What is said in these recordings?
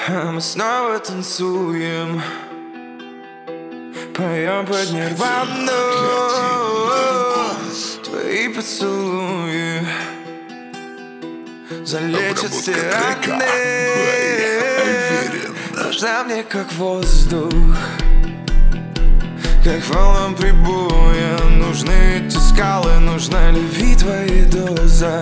Мы снова танцуем, поем под нирвану. Твои поцелуи залечат все раны. Нужна мне как воздух, как волнам прибоя. Нужны эти скалы, нужна любви твоя доза.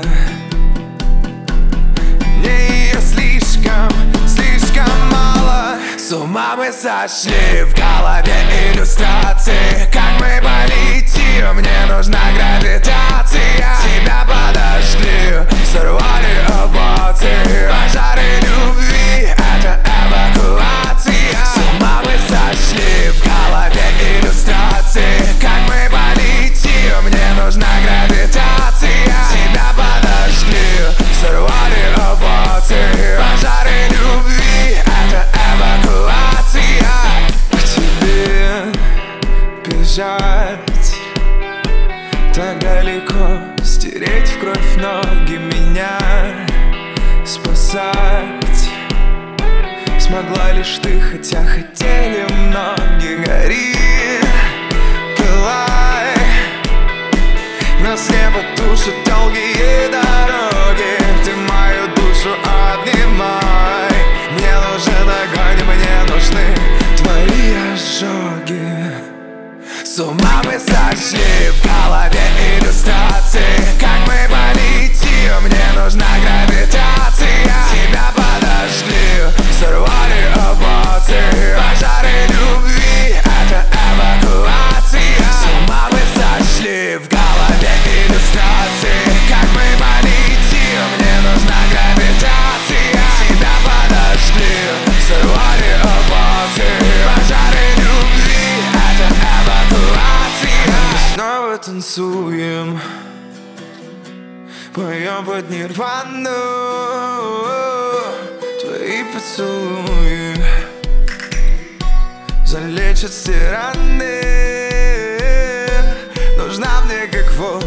Мне ее слишком мало. С ума мы сошли, в голове иллюстрации. Как мы полетим, мне нужна гравитация. Тебя подожгли, сорвали овации. Пожары любви, это эвакуация. С ума мы сошли, в голове иллюстрации. Как мы полетим, мне нужна гравитация. Тебя подожгли, сорвали овации. Пожары любви, это эвакуация. К тебе бежать так далеко, стереть в кровь ноги, меня спасать смогла лишь ты, хотя хотели многие. Гори, пылай, нас не потушат долгие дороги. Ты мою душу обнимай. Мне нужен огонь, мне нужны твои ожоги. С ума мы сошли, в голове иллюстрации. Как мы полетим, мне нужна гравитация. Тебя подожгли, сорвали овации. Пожары любви, это эвакуация. С ума мы сошли, в голове иллюстрации. Как мы полетим, мне нужна гравитация. Тебя подожгли, сорвали овации. Пожары любви, это эвакуация. Мы снова танцуем, поем под нирвану. Твои поцелуи залечат все раны. Нужна мне как воздух,